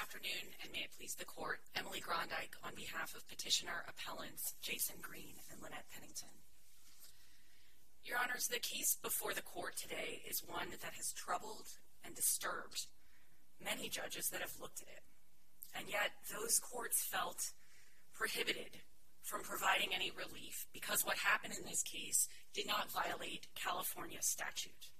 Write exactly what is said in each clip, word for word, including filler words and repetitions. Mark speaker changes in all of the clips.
Speaker 1: afternoon, and may it please the Court, Emily Grondike on behalf of Petitioner Appellants Jason Green and Lynette Pennington. Your Honors, the case before the Court today is one that has troubled and disturbed many judges that have looked at it, and yet those courts felt prohibited from providing any relief because what happened in this case did not violate California statute.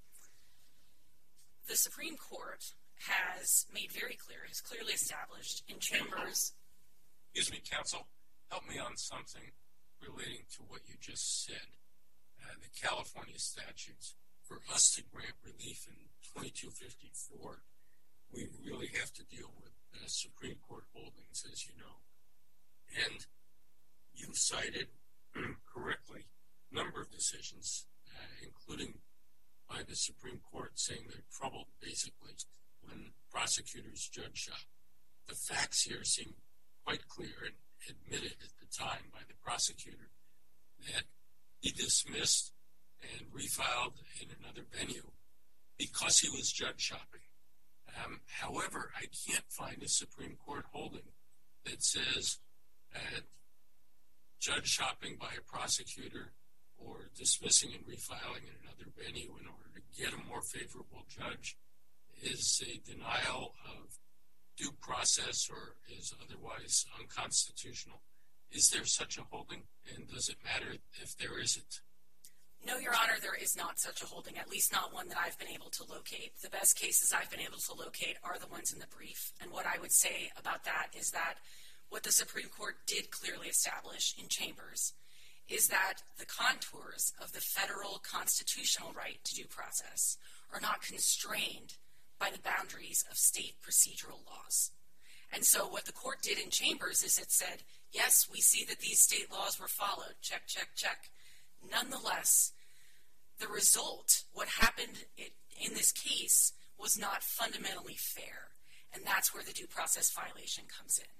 Speaker 1: The Supreme Court has made very clear, has clearly established in Chambers...
Speaker 2: Excuse me, counsel. Help me on something relating to what you just said. Uh, the California statutes, for us to grant relief in twenty-two fifty-four, we really have to deal with uh, Supreme Court holdings, as you know. And you cited correctly a number of decisions, uh, including by the Supreme Court, saying they're troubled, basically, when prosecutors judge uh, the facts here seem quite clear and admitted at the time by the prosecutor that he dismissed and refiled in another venue because he was judge shopping. Um, however, I can't find a Supreme Court holding that says uh, judge shopping by a prosecutor or dismissing and refiling in another venue in order to get a more favorable judge is a denial of due process or is otherwise unconstitutional. Is there such a holding, and does it matter if there isn't?
Speaker 1: No, Your Honor, there is not such a holding, at least not one that I've been able to locate. The best cases I've been able to locate are the ones in the brief, and what I would say about that is that what the Supreme Court did clearly establish in Chambers is that the contours of the federal constitutional right to due process are not constrained by the boundaries of state procedural laws. And so what the court did in Chambers is it said, yes, we see that these state laws were followed, check, check, check. Nonetheless, the result, what happened in this case, was not fundamentally fair, and that's where the due process violation comes in.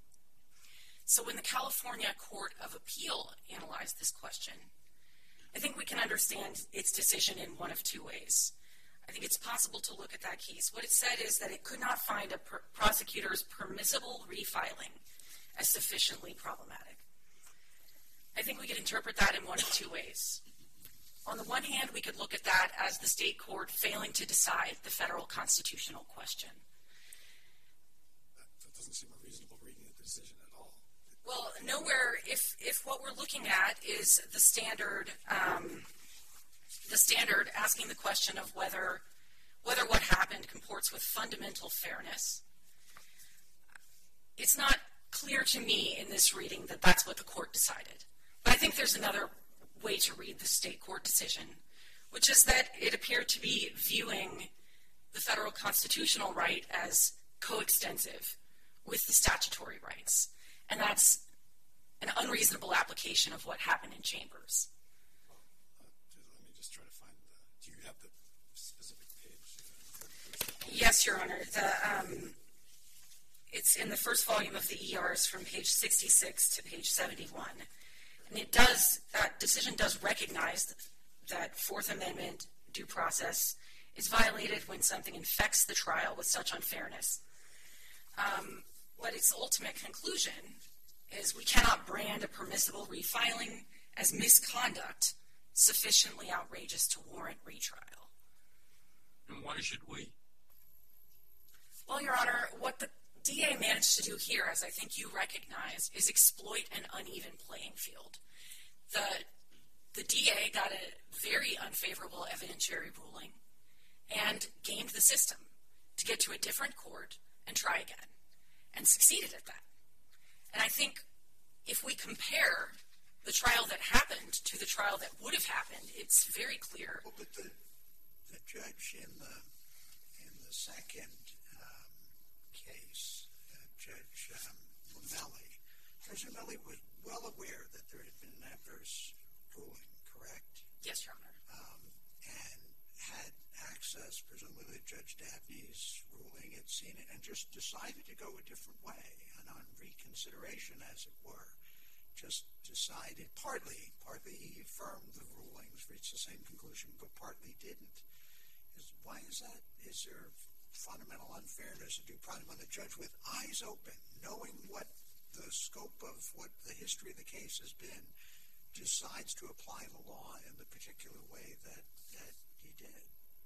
Speaker 1: So when the California Court of Appeal analyzed this question, I think we can understand its decision in one of two ways. I think it's possible to look at that case. What it said is that it could not find a pr- prosecutor's permissible refiling as sufficiently problematic. I think we could interpret that in one of two ways. On the one hand, we could look at that as the state court failing to decide the federal constitutional question.
Speaker 3: That, that doesn't seem a reasonable reading of the decision at all.
Speaker 1: Well, nowhere, if if what we're looking at is the standard, um, the standard asking the question of whether whether what happened comports with fundamental fairness, it's not clear to me in this reading that that's what the court decided. But I think there's another way to read the state court decision, which is that it appeared to be viewing the federal constitutional right as coextensive with the statutory rights. And that's an unreasonable application of what happened in Chambers.
Speaker 3: Well, uh, let me just try to find the, do you have the specific page?
Speaker 1: Yes, Your Honor. The, um, it's in the first volume of the E Rs from page sixty-six to page seventy-one. And it does, that decision does recognize that Fourth Amendment due process is violated when something infects the trial with such unfairness. Um, but its ultimate conclusion is we cannot brand a permissible refiling as misconduct sufficiently outrageous to warrant retrial.
Speaker 2: And why should we?
Speaker 1: Well, Your Honor, what the D A managed to do here, as I think you recognize, is exploit an uneven playing field. The, the D A got a very unfavorable evidentiary ruling and gamed the system to get to a different court and try again, and succeeded at that. And I think if we compare the trial that happened to the trial that would have happened, it's very clear.
Speaker 4: Well, but the, the judge in the in the second um, case, uh, Judge um, Lamelli, Judge Lamelli was well aware that there had been an adverse ruling, correct?
Speaker 1: Yes, Your Honor.
Speaker 4: Um, and had access, presumably, to Judge Dabney's ruling, had seen it, and just decided to go a different way, and on reconsideration, as it were, just decided, partly, partly he affirmed the rulings, reached the same conclusion, but partly didn't. Is, why is that? Is there fundamental unfairness of due process when the judge, with eyes open, knowing what the scope of what the history of the case has been, decides to apply the law in the particular way that, that he did?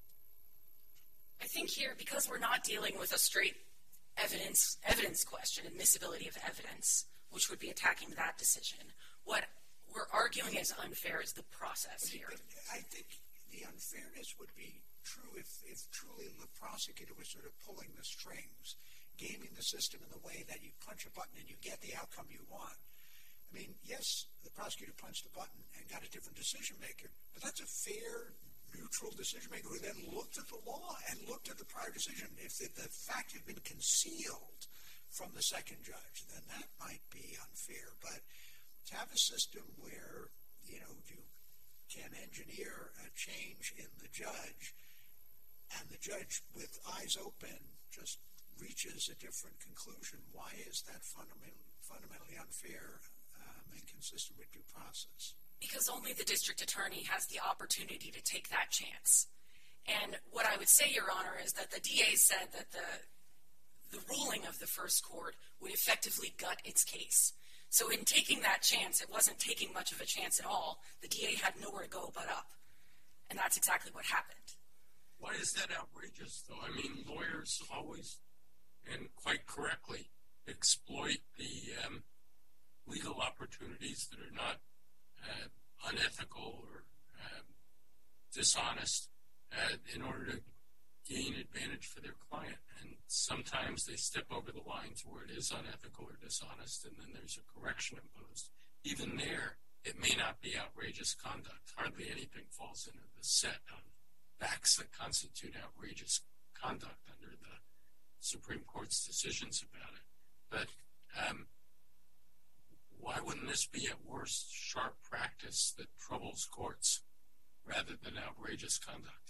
Speaker 1: I think here, because we're not dealing with a straight evidence evidence question, admissibility of evidence, which would be attacking that decision, what we're arguing is unfair is the process here.
Speaker 4: But I think the unfairness would be true if, if truly the prosecutor was sort of pulling the strings, gaming the system in the way that you punch a button and you get the outcome you want. I mean, yes, the prosecutor punched the button and got a different decision maker, but that's a fair, neutral decision maker who then looked at the law and looked at the prior decision. If the, the fact had been concealed from the second judge, then that might be unfair. But to have a system where, you know, you can engineer a change in the judge and the judge with eyes open just reaches a different conclusion, why is that fundamental, fundamentally unfair um, and consistent with due process?
Speaker 1: Because only the district attorney has the opportunity to take that chance. And what I would say, Your Honor, is that the D A said that the the ruling of the first court would effectively gut its case. So in taking that chance, it wasn't taking much of a chance at all. The D A had nowhere to go but up. And that's exactly what happened.
Speaker 2: Why is that outrageous, though? I mean, lawyers always, and quite correctly, exploit the um, legal opportunities that are not uh, unethical or uh, dishonest uh, in order to gain advantage for their client. And sometimes they step over the line to where it is unethical or dishonest, and then there's a correction imposed. Even there, it may not be outrageous conduct. Hardly anything falls into the set of facts that constitute outrageous conduct under the Supreme Court's decisions about it. But um, why wouldn't this be at worst sharp practice that troubles courts rather than outrageous conduct?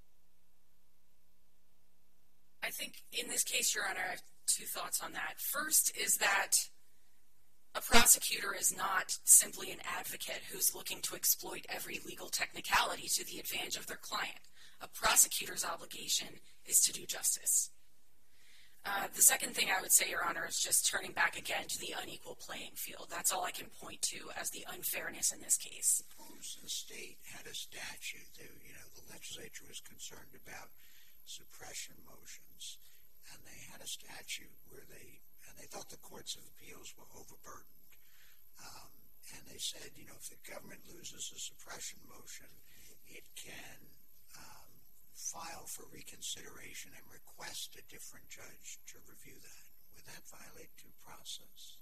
Speaker 1: I think in this case, Your Honor, I have two thoughts on that. First is that a prosecutor is not simply an advocate who's looking to exploit every legal technicality to the advantage of their client. A prosecutor's obligation is to do justice. Uh, the second thing I would say, Your Honor, is just turning back again to the unequal playing field. That's all I can point to as the unfairness in this case.
Speaker 4: Suppose the state had a statute that, you know, the legislature was concerned about suppression motions, and they had a statute where they, and they thought the courts of appeals were overburdened. Um, and they said, you know, if the government loses a suppression motion, it can um, file for reconsideration and request a different judge to review that. Would that violate due process?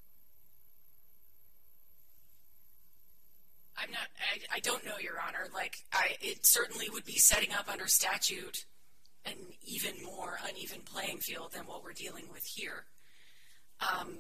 Speaker 1: I'm not, I, I don't know, Your Honor. Like, I, it certainly would be setting up under statute an even more uneven playing field than what we're dealing with here. Um,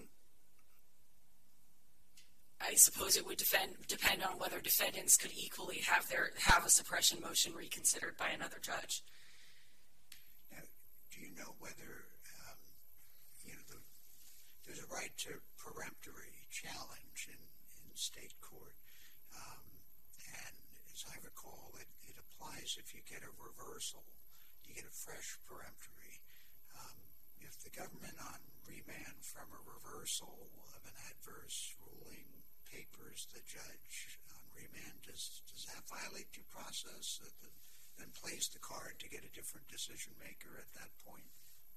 Speaker 1: I suppose it would defend, depend on whether defendants could equally have their have a suppression motion reconsidered by another judge.
Speaker 4: Now, do you know whether um, you know the, there's a right to peremptory challenge in, in state court, um, and as I recall, it, it applies if you get a reversal. You get a fresh peremptory. Um, if the government on remand from a reversal of an adverse ruling papers the judge on remand, does, does that violate due process? That the, then plays the card to get a different decision maker at that point?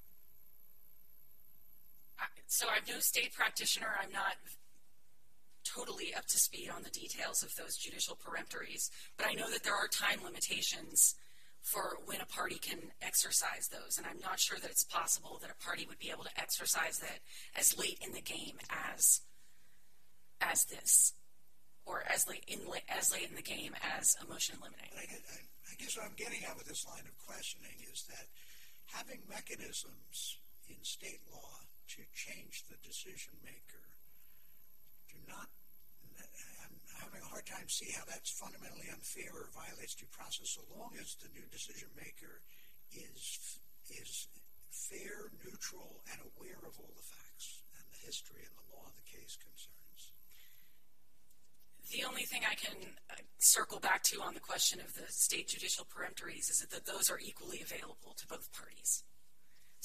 Speaker 1: I, so I'm no state practitioner. I'm not totally up to speed on the details of those judicial peremptories, but I know that there are time limitations for when a party can exercise those, and I'm not sure that it's possible that a party would be able to exercise that as late in the game as as this, or as late in as late in the game as a motion in limine.
Speaker 4: I, I, I guess what I'm getting at with this line of questioning is that having mechanisms in state law to change the decision maker do not. I'm having a hard time see how that's fundamentally unfair or violates due process so long as the new decision maker is is fair, neutral, and aware of all the facts and the history and the law the case concerns.
Speaker 1: The only thing I can uh, circle back to on the question of the state judicial peremptories is that those are equally available to both parties.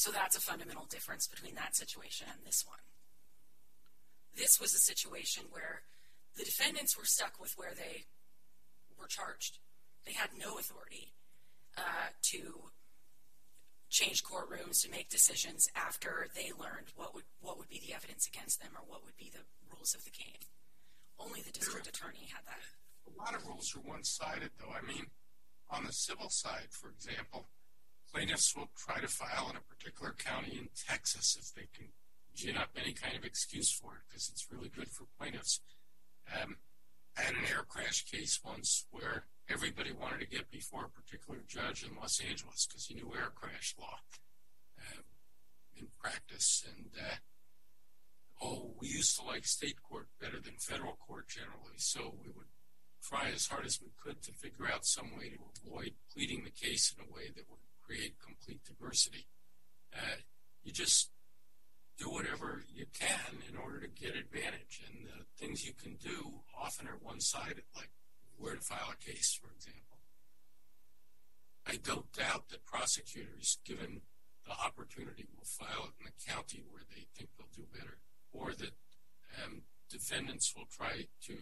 Speaker 1: So that's a fundamental difference between that situation and this one. This was a situation where the defendants were stuck with where they were charged. They had no authority uh, to change courtrooms, to make decisions after they learned what would what would be the evidence against them or what would be the rules of the game. Only the district attorney had that.
Speaker 2: A lot of rules are one-sided, though. I mean, on the civil side, for example, plaintiffs will try to file in a particular county in Texas if they can gin up any kind of excuse for it, because it's really good for plaintiffs. Um, I had an air crash case once where everybody wanted to get before a particular judge in Los Angeles because he knew air crash law uh, in practice. And, uh, oh, we used to like state court better than federal court generally, so we would try as hard as we could to figure out some way to avoid pleading the case in a way that would create complete diversity. Uh, you just do whatever you can in order to get advantage, and the things you can do often are one-sided, like where to file a case, for example. I don't doubt that prosecutors, given the opportunity, will file it in the county where they think they'll do better, or that um, defendants will try to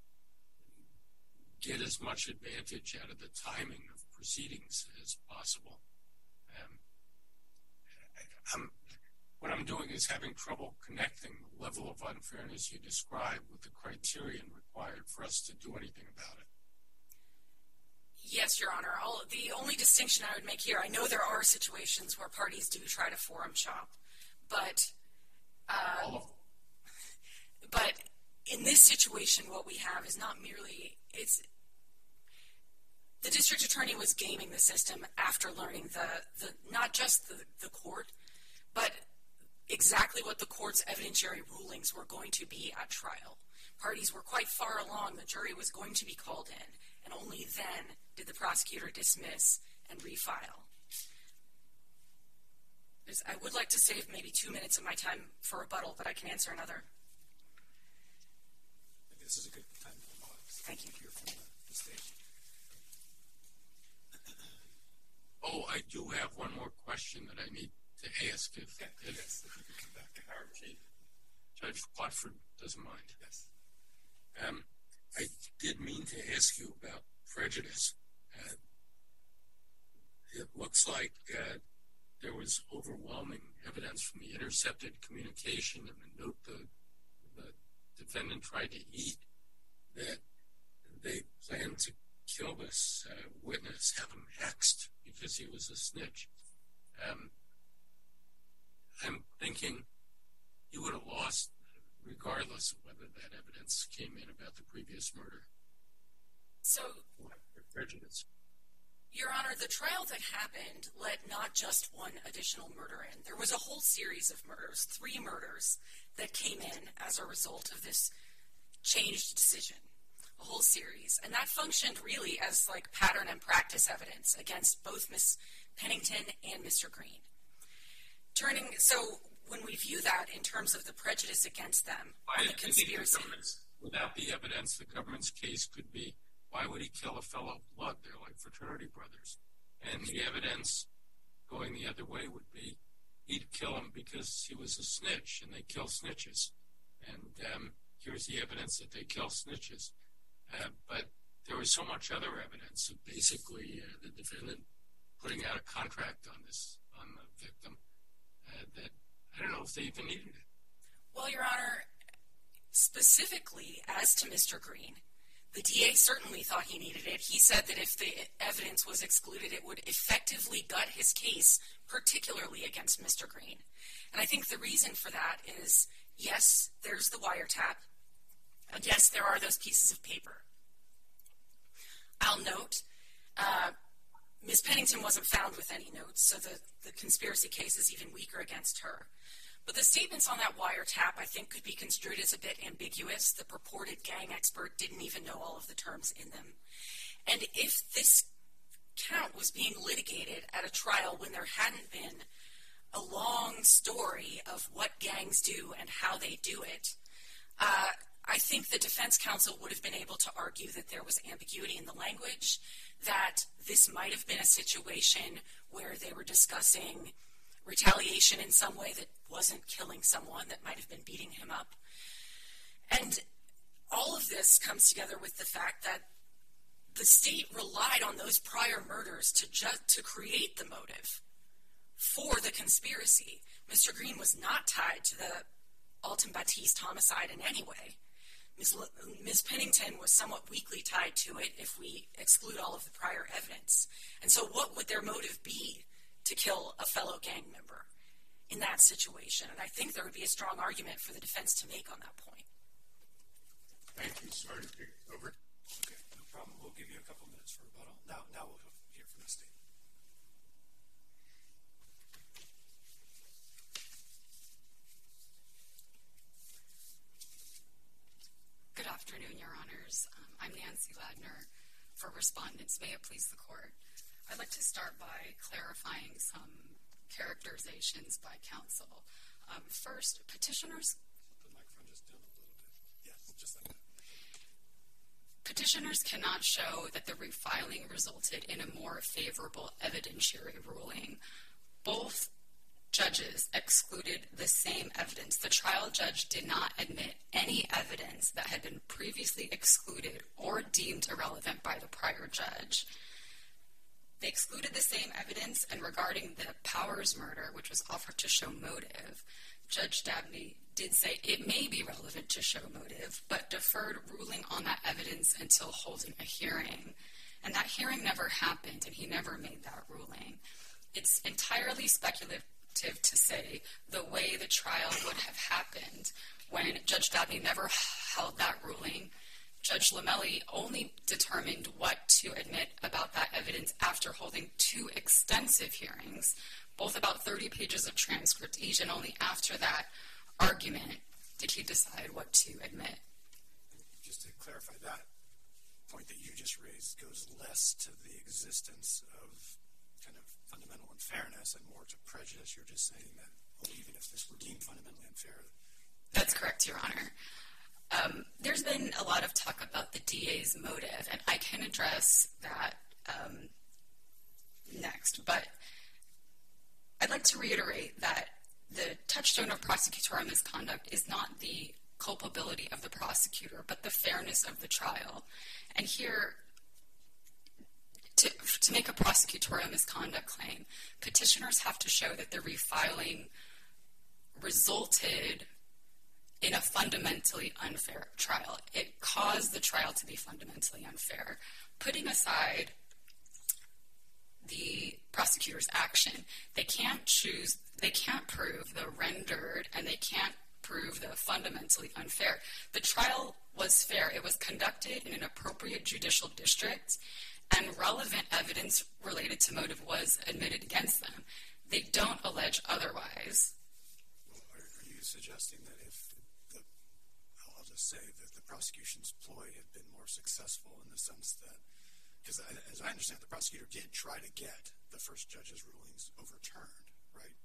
Speaker 2: get as much advantage out of the timing of proceedings as possible. Um, I, I'm What I'm doing is having trouble connecting the level of unfairness you described with the criterion required for us to do anything about it.
Speaker 1: Yes, Your Honor. I'll, the only distinction I would make here, I know there are situations where parties do try to forum shop, but uh,
Speaker 2: All of them.
Speaker 1: But in this situation, what we have is not merely, it's, the district attorney was gaming the system after learning the, the not just the, the court, but exactly what the court's evidentiary rulings were going to be at trial. Parties were quite far along. The jury was going to be called in, and only then did the prosecutor dismiss and refile. There's, I would like to save maybe two minutes of my time for rebuttal, but I can answer another.
Speaker 3: Maybe this is a good time to pause.
Speaker 1: Thank you.
Speaker 3: Hear from the, the stage.
Speaker 2: Oh, I do have one more question that I need to ask if,
Speaker 3: Okay,
Speaker 2: if
Speaker 3: yes, if you could come back.
Speaker 2: our chief, Judge Watford, doesn't mind.
Speaker 3: Yes.
Speaker 2: Um, I did mean to ask you about prejudice. Uh, it looks like uh, there was overwhelming evidence from the intercepted communication and the note the, the defendant tried to eat that they planned to kill this uh, witness, have him hexed because he was a snitch. Um, I'm thinking you would have lost regardless of whether that evidence came in about the previous murder.
Speaker 1: So,
Speaker 2: What prejudice?
Speaker 1: Your Honor, the trial that happened let not just one additional murder in. There was a whole series of murders, three murders, that came in as a result of this changed decision, a whole series. And that functioned really as like pattern and practice evidence against both Miss Pennington and Mister Green. Turning, so when we view that in terms of the prejudice against them,
Speaker 2: Why
Speaker 1: on the
Speaker 2: do you think
Speaker 1: conspiracy.
Speaker 2: the government's- without the evidence, the government's case could be, why would he kill a fellow of blood? They're like fraternity brothers. And the evidence going the other way would be, he'd kill him because he was a snitch, and they kill snitches. And um, here's the evidence that they kill snitches. Uh, but there was so much other evidence of basically uh, the defendant putting out a contract on this, on the victim, uh, that I don't know if they even needed it.
Speaker 1: Well, Your Honor, specifically as to Mister Green, the D A certainly thought he needed it. He said that if the evidence was excluded, it would effectively gut his case, particularly against Mister Green. And I think the reason for that is, yes, there's the wiretap, and yes, there are those pieces of paper. I'll note, uh, Miz Pennington wasn't found with any notes, so the, the conspiracy case is even weaker against her. But the statements on that wiretap, I think, could be construed as a bit ambiguous. The purported gang expert didn't even know all of the terms in them. And if this count was being litigated at a trial when there hadn't been a long story of what gangs do and how they do it, uh, I think the defense counsel would have been able to argue that there was ambiguity in the language, that this might have been a situation where they were discussing retaliation in some way that wasn't killing someone, that might have been beating him up. And all of this comes together with the fact that the state relied on those prior murders to just to create the motive for the conspiracy. Mister Green was not tied to the Alton Batiste homicide in any way. Miz L- Miz Pennington was somewhat weakly tied to it if we exclude all of the prior evidence. And so what would their motive be to kill a fellow gang member in that situation? And I think there would be a strong argument for the defense to make on that point.
Speaker 2: Thank you. Sorry to take over.
Speaker 3: Okay, no problem. We'll give you a couple minutes for rebuttal. Now, now we'll hear from the state.
Speaker 5: Good afternoon, Your Honors. Um, I'm Nancy Ladner for respondents. May it please the court. I'd like to start by clarifying some characterizations by counsel. Um, first, petitioners...
Speaker 3: The microphone just down a little bit. Yes, just like that.
Speaker 5: Petitioners cannot show that the refiling resulted in a more favorable evidentiary ruling. Both judges excluded the same evidence. The trial judge did not admit any evidence that had been previously excluded or deemed irrelevant by the prior judge. They excluded the same evidence, and regarding the Powers murder, which was offered to show motive, Judge Dabney did say it may be relevant to show motive, but deferred ruling on that evidence until holding a hearing. And that hearing never happened, and he never made that ruling. It's entirely speculative to say the way the trial would have happened when Judge Dabney never held that ruling. Judge Lamelli only determined what to admit about that evidence after holding two extensive hearings, both about thirty pages of transcript each, and only after that argument did he decide what to admit.
Speaker 3: Just to clarify, that point that you just raised goes less to the existence of kind of fundamental unfairness and more to prejudice. You're just saying that, well, even if this were deemed fundamentally unfair.
Speaker 5: That's correct, Your Honor. Um, there's been a lot of talk about the D A's motive, and I can address that um, next. But I'd like to reiterate that the touchstone of prosecutorial misconduct is not the culpability of the prosecutor, but the fairness of the trial. And here, to, to make a prosecutorial misconduct claim, petitioners have to show that the refiling resulted in a fundamentally unfair trial. It caused the trial to be fundamentally unfair. Putting aside the prosecutor's action, they can't choose, they can't prove the rendered, and they can't prove the fundamentally unfair. The trial was fair. It was conducted in an appropriate judicial district, and relevant evidence related to motive was admitted against them. They don't allege otherwise.
Speaker 3: Well, are, are you suggesting that if the, I'll just say that the prosecution's ploy had been more successful in the sense that, because as I understand, the prosecutor did try to get the first judge's rulings overturned, right?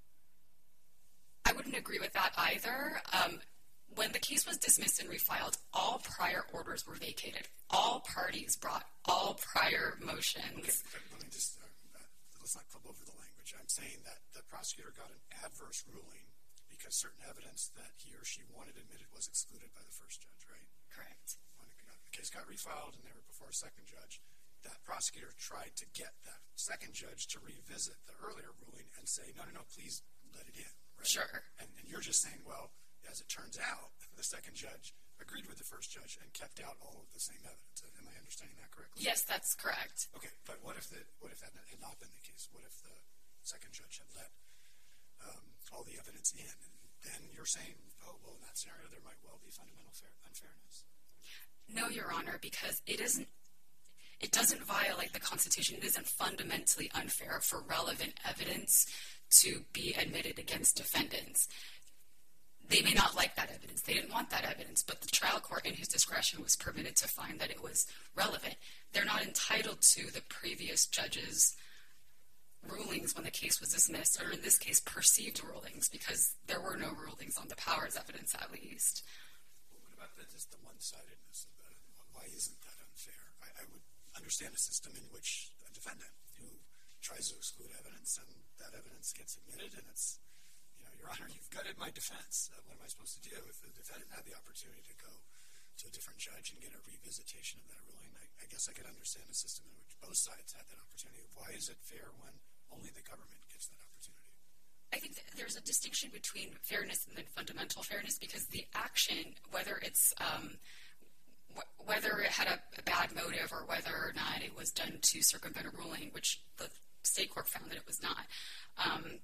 Speaker 5: I wouldn't agree with that either. Um, when the case was dismissed and refiled, all prior orders were vacated. All parties brought all prior motions.
Speaker 3: Okay, but let me just, uh, let's not club over the language. I'm saying that the prosecutor got an adverse ruling because certain evidence that he or she wanted admitted was excluded by the first judge, right?
Speaker 5: Correct.
Speaker 3: When the case got refiled and they were before a second judge, that prosecutor tried to get that second judge to revisit the earlier ruling and say, no, no, no, please let it in, right?
Speaker 5: Sure.
Speaker 3: And, and you're just saying, well, as it turns out, the second judge agreed with the first judge and kept out all of the same evidence. Am I understanding that correctly?
Speaker 5: Yes, that's correct.
Speaker 3: Okay, but what if the, what if that had not been the case? What if the second judge had let um, all the evidence in? And then you're saying, oh, well, in that scenario, there might well be fundamental fair, unfairness.
Speaker 5: No, Your Honor, because it isn't. It doesn't violate the Constitution. It isn't fundamentally unfair for relevant evidence to be admitted against defendants. They may not like that evidence. They didn't want that evidence, but the trial court, in his discretion, was permitted to find that it was relevant. They're not entitled to the previous judge's rulings when the case was dismissed, or in this case, perceived rulings, because there were no rulings on the Powers evidence, at least.
Speaker 3: Well, what about the, just the one-sidedness of the, why isn't that unfair? I, I would understand a system in which a defendant who tries to exclude evidence, and that evidence gets admitted, and it's, you know, Your Honor, you've gutted my defense. Uh, what am I supposed to do? If the defendant had the opportunity to go to a different judge and get a revisitation of that ruling, I, I guess I could understand a system in which both sides had that opportunity. Why is it fair when only the government gets that opportunity?
Speaker 5: I think that there's a distinction between fairness and then fundamental fairness, because the action, whether it's um, wh- whether it had a, a bad motive or whether or not it was done to circumvent a ruling, which the state court found that it was not, um,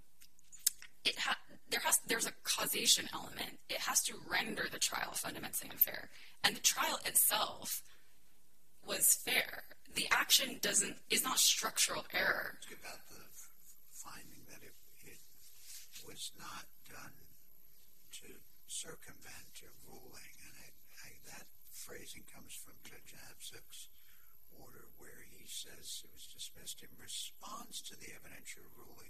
Speaker 5: it ha- there has there's a causation element. It has to render the trial fundamentally unfair, and the trial itself was fair. The action doesn't is not structural error.
Speaker 4: Ask about the f- finding that it, it was not done to circumvent a ruling, and I, I, that phrasing comes from Judge Abzug's order, where he says it was dismissed in response to the evidentiary ruling,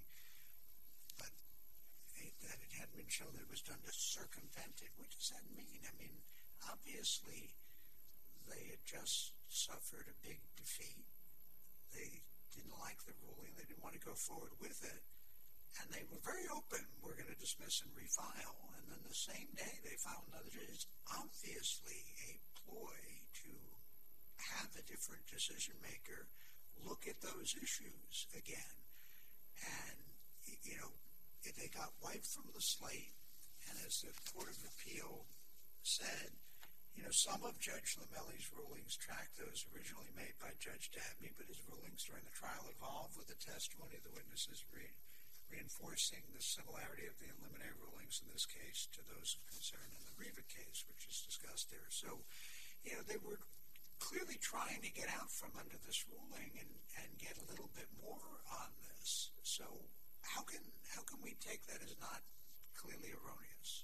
Speaker 4: but it, that it hadn't been shown that it was done to circumvent it. What does that mean? I mean, obviously, they had just suffered a big defeat. They didn't like the ruling. They didn't want to go forward with it. And they were very open. We're going to dismiss and refile. And then the same day, they filed another. It's obviously a ploy to have a different decision maker look at those issues again. And, you know, if they got wiped from the slate, and as the Court of Appeal said, you know, some of Judge Lamelli's rulings track those originally made by Judge Dabney, but his rulings during the trial evolved with the testimony of the witnesses re- reinforcing the similarity of the preliminary rulings in this case to those concerned in the Riva case, which is discussed there. So, you know, they were clearly trying to get out from under this ruling and, and get a little bit more on this. So how can how can we take that as not clearly erroneous?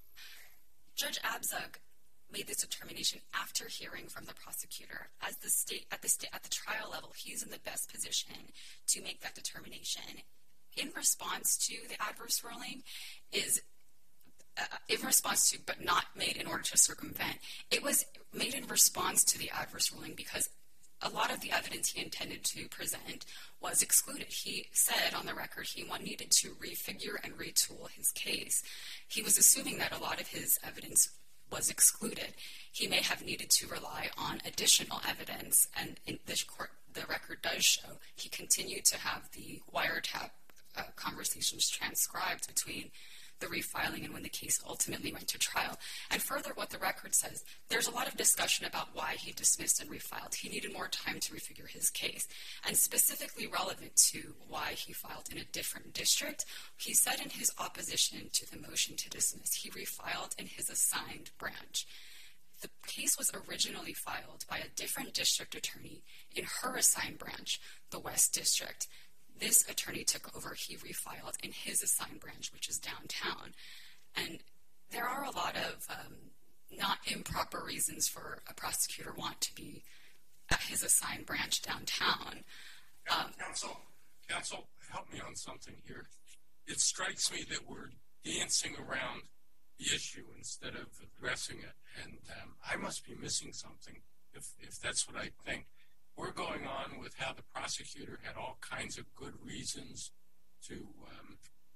Speaker 5: Judge Abzug made this determination after hearing from the prosecutor. As the state at the state at the trial level, he's in the best position to make that determination. In response to the adverse ruling, is uh, in response to, but not made in order to circumvent. It was made in response to the adverse ruling because a lot of the evidence he intended to present was excluded. He said on the record he needed to refigure and retool his case. He was assuming that a lot of his evidence was excluded. He may have needed to rely on additional evidence, and in this court, the record does show he continued to have the wiretap uh, conversations transcribed between the refiling and when the case ultimately went to trial. And further, what the record says, there's a lot of discussion about why he dismissed and refiled. He needed more time to refigure his case. And specifically relevant to why he filed in a different district, he said in his opposition to the motion to dismiss, he refiled in his assigned branch. The case was originally filed by a different district attorney in her assigned branch, the West District. This attorney took over, he refiled in his assigned branch, which is downtown. And there are a lot of um, not improper reasons for a prosecutor want to be at his assigned branch downtown. Um,
Speaker 2: counsel, counsel, help me on something here. It strikes me that we're dancing around the issue instead of addressing it. And um, I must be missing something if, if that's what I think. We're going on with how the prosecutor had all kinds of good reasons to um,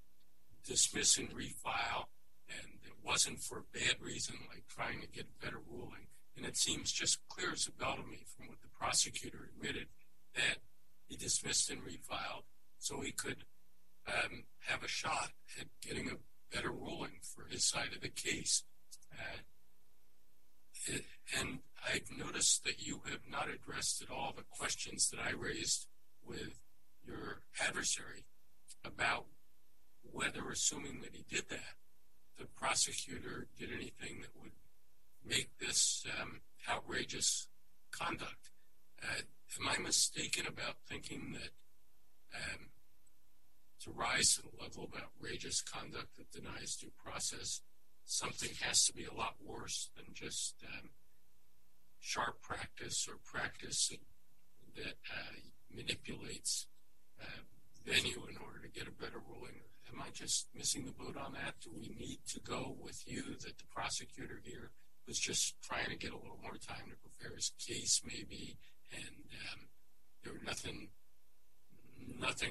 Speaker 2: dismiss and refile, and it wasn't for a bad reason, like trying to get a better ruling. And it seems just clear as a bell to me from what the prosecutor admitted that he dismissed and refiled so he could um, have a shot at getting a better ruling for his side of the case. Uh, it, and I've noticed that you have not addressed at all the questions that I raised with your adversary about whether, assuming that he did that, the prosecutor did anything that would make this um, outrageous conduct. Uh, am I mistaken about thinking that um, to rise to the level of outrageous conduct that denies due process, something has to be a lot worse than just um, sharp practice or practice that uh, manipulates uh, venue in order to get a better ruling? Am I just missing the boat on that? Do we need to go with you that the prosecutor here was just trying to get a little more time to prepare his case maybe, and um, there was nothing nothing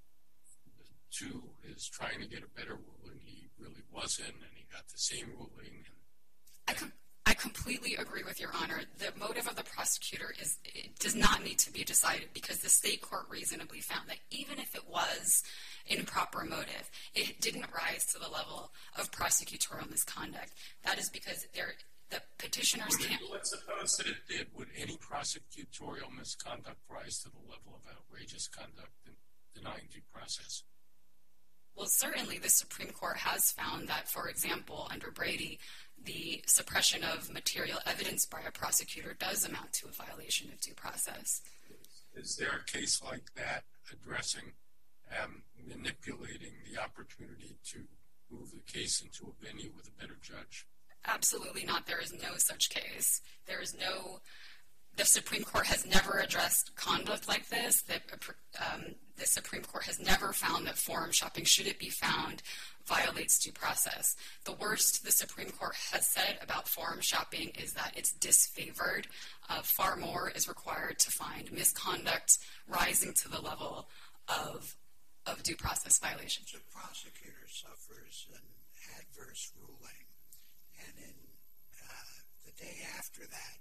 Speaker 2: to his trying to get a better ruling. He really wasn't, and he got the same ruling. And,
Speaker 5: I, com- I completely agree with Your Honor. The motive of the prosecutor is it does not need to be decided because the state court reasonably found that even if it was an improper motive, it didn't rise to the level of prosecutorial misconduct. That is because there, the petitioners can't...
Speaker 2: Let's suppose that it did. Would any prosecutorial misconduct rise to the level of outrageous conduct in denying due process?
Speaker 5: Well, certainly the Supreme Court has found that, for example, under Brady, the suppression of material evidence by a prosecutor does amount to a violation of due process.
Speaker 2: Is there a case like that addressing um, manipulating the opportunity to move the case into a venue with a better judge?
Speaker 5: Absolutely not. There is no such case. There is no... The Supreme Court has never addressed conduct like this. The, um, the Supreme Court has never found that forum shopping, should it be found, violates due process. The worst the Supreme Court has said about forum shopping is that it's disfavored. Uh, far more is required to find misconduct rising to the level of, of due process violations.
Speaker 4: The prosecutor suffers an adverse ruling, and in uh, the day after that,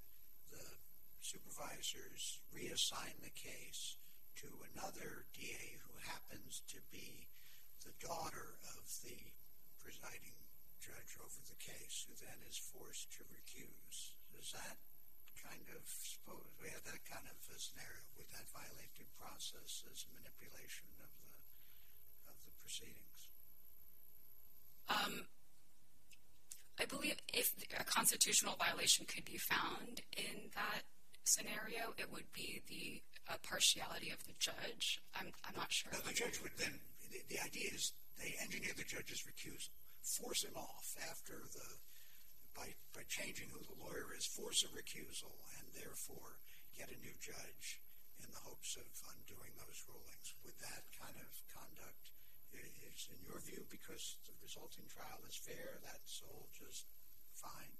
Speaker 4: supervisors reassign the case to another D A who happens to be the daughter of the presiding judge over the case, who then is forced to recuse. Does that kind of, suppose we had that kind of a scenario, would that violate due process as manipulation of the of the proceedings?
Speaker 5: Um, I believe if a constitutional violation could be found in that scenario, it would be the uh, partiality of the judge. I'm I'm not sure.
Speaker 4: No, the judge would then, the, the idea is they engineer the judge's recusal, force him off after the, by, by changing who the lawyer is, force a recusal, and therefore get a new judge in the hopes of undoing those rulings. Would that kind of conduct, is in your view, because the resulting trial is fair, that's all just fine?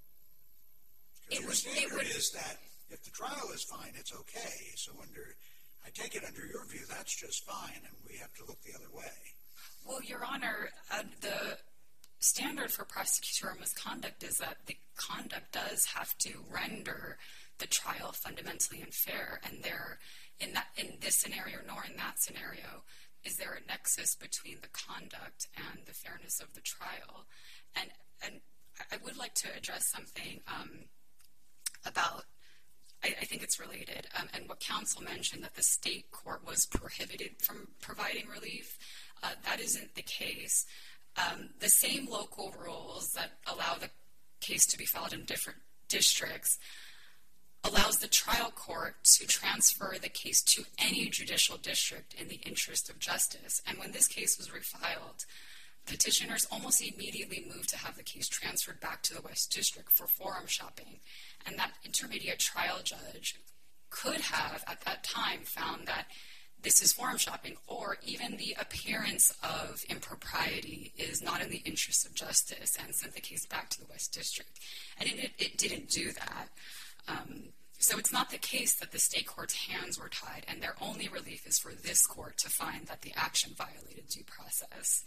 Speaker 4: Because your standard is that if the trial is fine, it's okay. So under, I take it under your view, that's just fine, and we have to look the other way.
Speaker 5: Well, Your Honor, uh, the standard for prosecutorial misconduct is that the conduct does have to render the trial fundamentally unfair, and there, in that, in this scenario nor in that scenario, is there a nexus between the conduct and the fairness of the trial? And and I would like to address something um, about. I, I think it's related, um, and what counsel mentioned, that the state court was prohibited from providing relief. Uh, that isn't the case. Um, the same local rules that allow the case to be filed in different districts allows the trial court to transfer the case to any judicial district in the interest of justice. And when this case was refiled, petitioners almost immediately moved to have the case transferred back to the West District for forum shopping. And that intermediate trial judge could have, at that time, found that this is forum shopping, or even the appearance of impropriety is not in the interest of justice, and sent the case back to the West District. And it, it didn't do that. Um, so it's not the case that the state court's hands were tied, and their only relief is for this court to find that the action violated due process.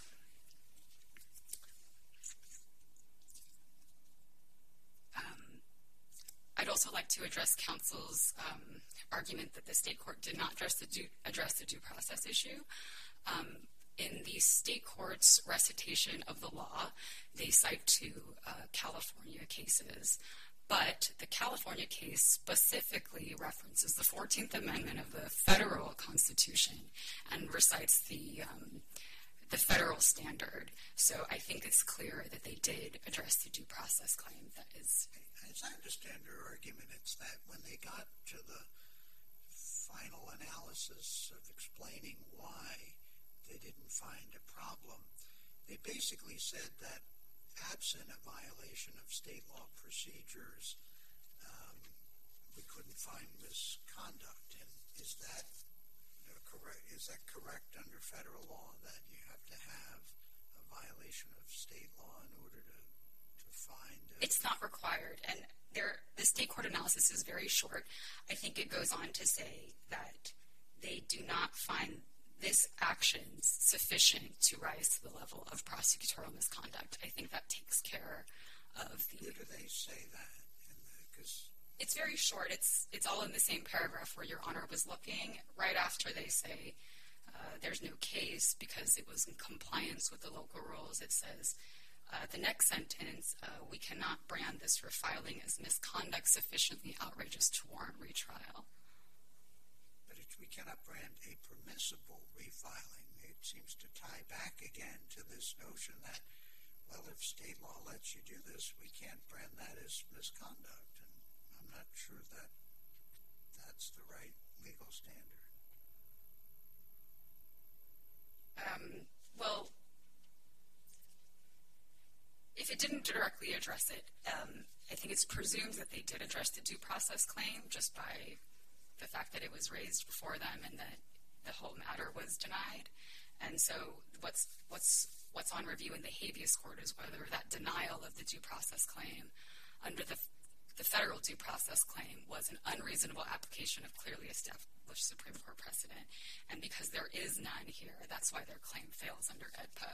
Speaker 5: I'd also like to address counsel's um, argument that the state court did not address the due, address the due process issue. Um, in the state court's recitation of the law, they cite two uh, California cases, but the California case specifically references the fourteenth Amendment of the federal Constitution and recites the um, the federal standard. So I think it's clear that they did address the due process claim. That is...
Speaker 4: As I understand her argument, it's that when they got to the final analysis of explaining why they didn't find a problem, they basically said that absent a violation of state law procedures, um, we couldn't find misconduct. And is that uh, correct? Is that correct under federal law, that you have to have a violation of state law in order to find? A...
Speaker 5: It's not required, and there, the state court analysis is very short. I think it goes on to say that they do not find this action sufficient to rise to the level of prosecutorial misconduct. I think that takes care of the...
Speaker 4: Where do they say that? Because
Speaker 5: it's very short. It's it's all in the same paragraph where Your Honor was looking. Right after they say uh, there's no case because it was in compliance with the local rules, it says, uh, the next sentence, uh, we cannot brand this refiling as misconduct sufficiently outrageous to warrant retrial.
Speaker 4: But it, we cannot brand a permissible refiling. It seems to tie back again to this notion that, well, if state law lets you do this, we can't brand that as misconduct. And I'm not sure that that's the right legal standard.
Speaker 5: Um, well, if it didn't directly address it, um, I think it's presumed that they did address the due process claim just by the fact that it was raised before them and that the whole matter was denied. And so what's what's what's on review in the habeas court is whether that denial of the due process claim under the the federal due process claim was an unreasonable application of clearly established Supreme Court precedent. And because there is none here, that's why their claim fails under E D P A.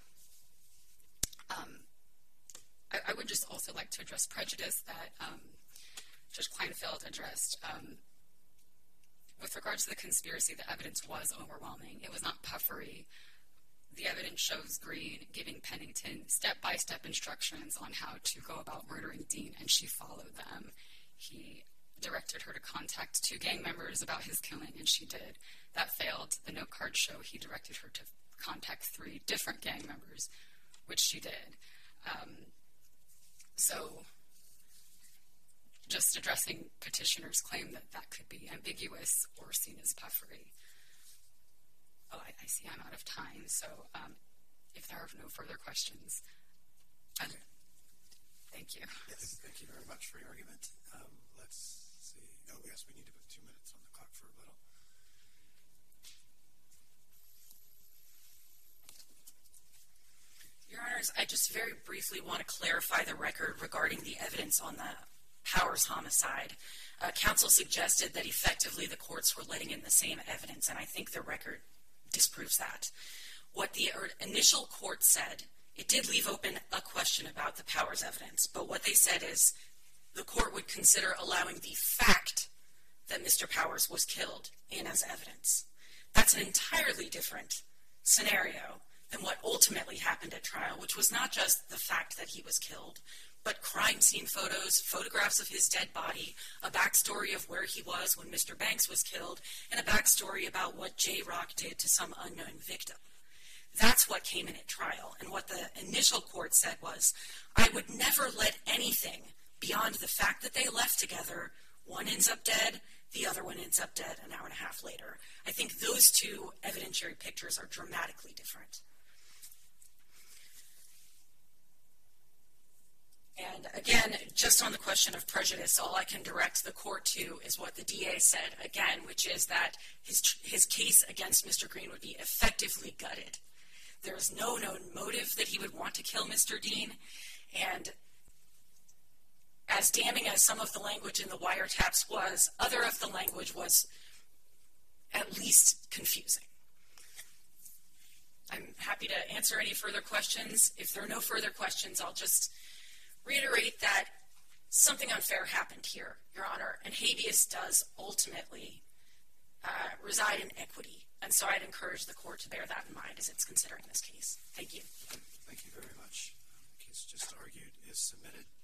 Speaker 5: Um, I, I would just also like to address prejudice that um, Judge Kleinfeld addressed. Um, With regard to the conspiracy, the evidence was overwhelming. It was not puffery. The evidence shows Green giving Pennington step-by-step instructions on how to go about murdering Dean, and she followed them. He directed her to contact two gang members about his killing, and she did. That failed. The note cards show he directed her to contact three different gang members, which she did. Um, so... just addressing petitioner's claim that that could be ambiguous or seen as puffery. Oh, I, I see I'm out of time, so um, if there are no further questions, okay. Thank you.
Speaker 3: Yes, thank you very much for your argument. Um, let's see. Oh, yes, we need to put two minutes on the clock for rebuttal.
Speaker 1: Your Honors, I just very briefly want to clarify the record regarding the evidence on the Powers homicide. Uh, counsel suggested that effectively the courts were letting in the same evidence, and I think the record disproves that. What the initial court said, it did leave open a question about the Powers evidence, but what they said is the court would consider allowing the fact that Mister Powers was killed in as evidence. That's an entirely different scenario than what ultimately happened at trial, which was not just the fact that he was killed, but crime scene photos, photographs of his dead body, a backstory of where he was when Mister Banks was killed, and a backstory about what J-Rock did to some unknown victim. That's what came in at trial, and what the initial court said was, I would never let anything beyond the fact that they left together, one ends up dead, the other one ends up dead an hour and a half later. I think those two evidentiary pictures are dramatically different. And again, just on the question of prejudice, all I can direct the court to is what the D A said again, which is that his his case against Mister Green would be effectively gutted. There is no known motive that he would want to kill Mister Dean, and as damning as some of the language in the wiretaps was, other of the language was at least confusing. I'm happy to answer any further questions. If there are no further questions, I'll just reiterate that something unfair happened here, Your Honor, and habeas does ultimately uh, reside in equity. And so I'd encourage the court to bear that in mind as it's considering this case. Thank you.
Speaker 3: Thank you very much. The case just argued is submitted.